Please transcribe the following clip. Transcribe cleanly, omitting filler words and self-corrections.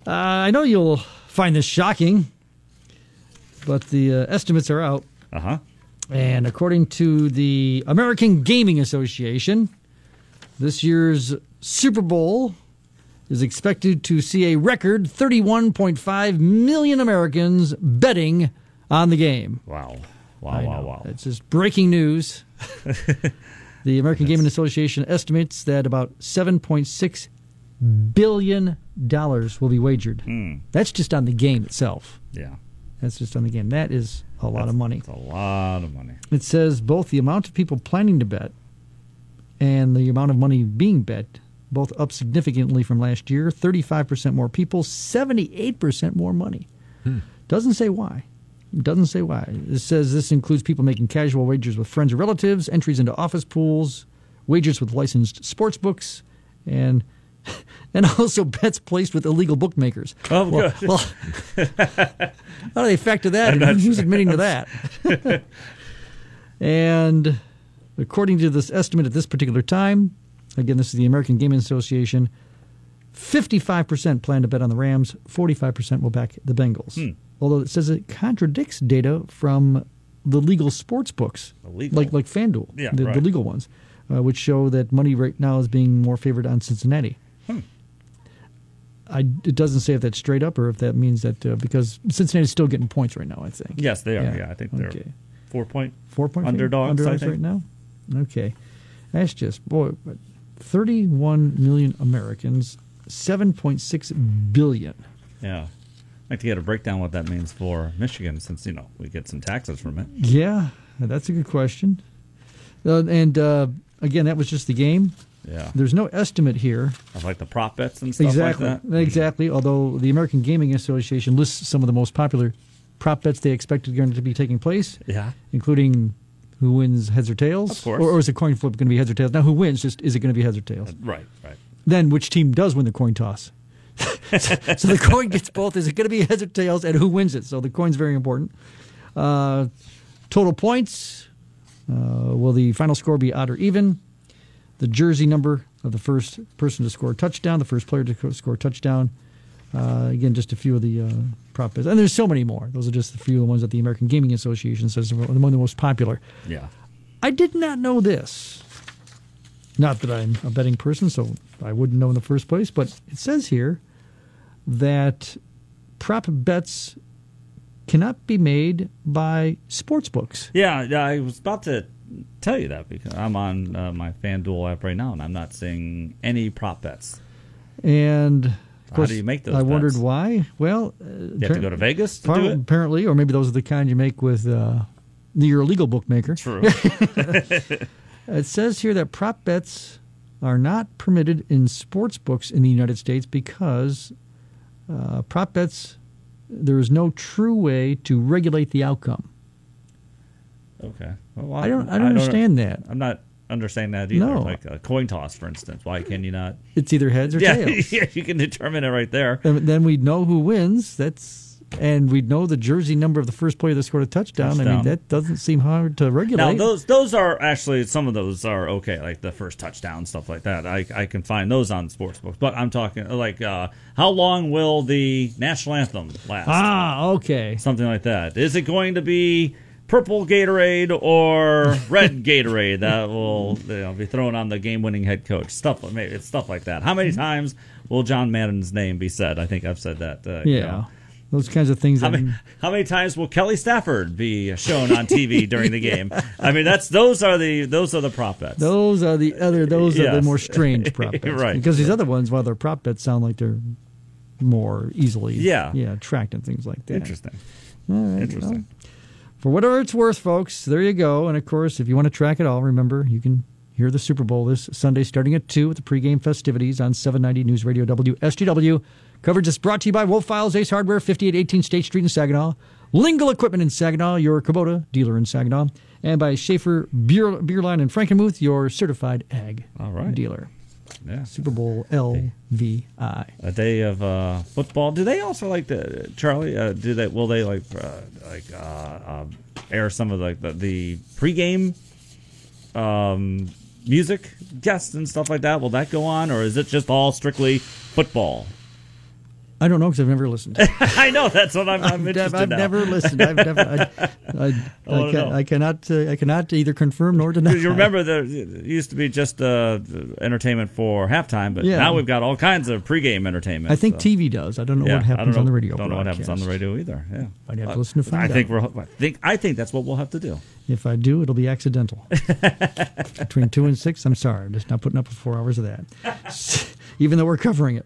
I know you'll find this shocking, but the estimates are out. Uh-huh. And according to the American Gaming Association, this year's Super Bowl is expected to see a record 31.5 million Americans betting on the game. Wow. Wow. It's just breaking news. The American Gaming Association estimates that about $7.6 billion will be wagered. That's just on the game itself. Yeah. That's just on the game. That is a lot of money. That's a lot of money. It says both the amount of people planning to bet and the amount of money being bet, both up significantly from last year. 35% more people, 78% more money. Doesn't say why. It says this includes people making casual wagers with friends or relatives, entries into office pools, wagers with licensed sports books, and also bets placed with illegal bookmakers. Oh, good. Well, how do they factor that in? Who's admitting to that? And according to this estimate at this particular time, again, this is the American Gaming Association, 55% plan to bet on the Rams, 45% will back the Bengals. Although it says it contradicts data from the legal sports books, like FanDuel, the legal ones, which show that money right now is being more favored on Cincinnati. It doesn't say if that's straight up or if that means that because Cincinnati's still getting points right now, I think. Yes, they are. Yeah, I think they're 4-point underdogs, I think. Right now? Okay. That's just, 31 million Americans, 7.6 billion. Yeah. I'd like to get a breakdown what that means for Michigan since, we get some taxes from it. Yeah, that's a good question. And again, that was just the game. Yeah. There's no estimate here. Of like the prop bets and stuff like that? Exactly. Although the American Gaming Association lists some of the most popular prop bets they expected going to be taking place. Yeah. Including who wins heads or tails. Of course. Or is the coin flip going to be heads or tails? Now, who wins? Just is it going to be heads or tails? Right. Then which team does win the coin toss? So the coin gets both. Is it going to be heads or tails, and who wins it? So the coin's very important. Total points. Will the final score be odd or even? The jersey number of the first person to score a touchdown, the first player to score a touchdown. Again, just a few of the prop bets. And there's so many more. Those are just a few of the ones that the American Gaming Association says are among the most popular. Yeah. I did not know this. Not that I'm a betting person, so I wouldn't know in the first place, but it says here that prop bets cannot be made by sports books. Yeah, I was about to tell you that because I'm on my FanDuel app right now, and I'm not seeing any prop bets. And of course, how do you make those I bets? Wondered why. Well, you have to go to Vegas to do it? Apparently, or maybe those are the kind you make with your illegal bookmaker. True. It says here that prop bets are not permitted in sports books in the United States because prop bets, there is no true way to regulate the outcome. Okay. Well, I don't understand that. I'm not understanding that either. No. Like a coin toss, for instance. Why can you not? It's either heads or tails. Yeah, you can determine it right there. And then we'd know who wins. And we'd know the jersey number of the first player that scored a touchdown. I mean, that doesn't seem hard to regulate. Now, those are actually, some of those are okay, like the first touchdown, stuff like that. I can find those on sportsbooks. But I'm talking, like, how long will the national anthem last? Ah, okay. Something like that. Is it going to be purple Gatorade or red Gatorade that will be thrown on the game-winning head coach? Maybe it's stuff like that. How many times will John Madden's name be said? I think I've said that. Yeah. Those kinds of things. How many times will Kelly Stafford be shown on TV during the game? I mean, those are the prop bets. Those are the more strange prop bets, right? Because these other ones, while they're prop bets, sound like they're more easily tracked and things like that. Interesting. All right, Interesting. Well, for whatever it's worth, folks, there you go. And of course, if you want to track it all, remember you can hear the Super Bowl this Sunday starting at 2 with the pregame festivities on 790 News Radio WSGW. Coverage is brought to you by Wolf Files, Ace Hardware, 5818 State Street in Saginaw, Lingle Equipment in Saginaw, your Kubota dealer in Saginaw, and by Schaefer Beer Line in Frankenmuth, your certified ag dealer. Yeah. Super Bowl LVI. A day of football. Do they also like the Charlie? Will they air some of the pregame music guests and stuff like that? Will that go on, or is it just all strictly football? I don't know because I've never listened. I know that's what I'm interested I've now. never listened. I cannot either confirm nor deny. You remember there used to be just entertainment for halftime, but Yeah. now we've got all kinds of pregame entertainment. I think so. TV does. I don't know Yeah, what happens on the radio. Don't know what happens on the broadcast. radio either. Yeah, I'd have to listen to find out. I think that's what we'll have to do. If I do, it'll be accidental. Between 2 and 6, I'm sorry. I'm just not putting up with 4 hours of that. Even though we're covering it.